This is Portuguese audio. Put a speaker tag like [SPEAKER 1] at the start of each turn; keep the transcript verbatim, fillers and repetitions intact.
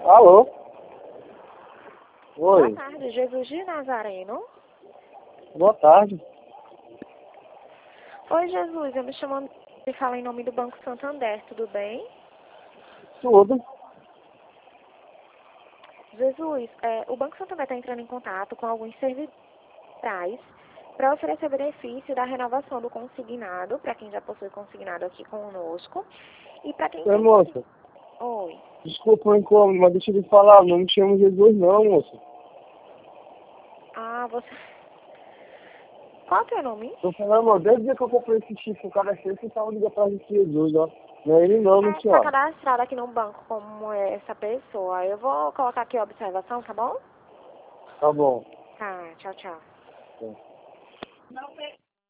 [SPEAKER 1] Alô?
[SPEAKER 2] Boa
[SPEAKER 1] Oi.
[SPEAKER 2] tarde, Jesus de Nazareno.
[SPEAKER 1] Boa tarde.
[SPEAKER 2] Oi, Jesus, eu me chamo e falo em nome do Banco Santander, tudo bem?
[SPEAKER 1] Tudo.
[SPEAKER 2] Jesus, é, o Banco Santander está entrando em contato com alguns servidores para oferecer benefício da renovação do consignado, para quem já possui consignado aqui conosco. E para quem
[SPEAKER 1] Oi,
[SPEAKER 2] tem...
[SPEAKER 1] moça.
[SPEAKER 2] Oi.
[SPEAKER 1] Desculpa o incômodo, mas deixa eu te falar, não me chamo Jesus não, moça.
[SPEAKER 2] Ah, você... Qual é o teu nome?
[SPEAKER 1] Tô falando, ó, desde o dia que eu comprei esse chifre, o cara sempre tava ligando pra gente Jesus, ó. Não é ele não, minha
[SPEAKER 2] É, está
[SPEAKER 1] senhora.
[SPEAKER 2] cadastrado aqui no banco como é essa pessoa. Eu vou colocar aqui a observação, tá bom?
[SPEAKER 1] Tá bom.
[SPEAKER 2] Tá, tchau, tchau.
[SPEAKER 1] Tá.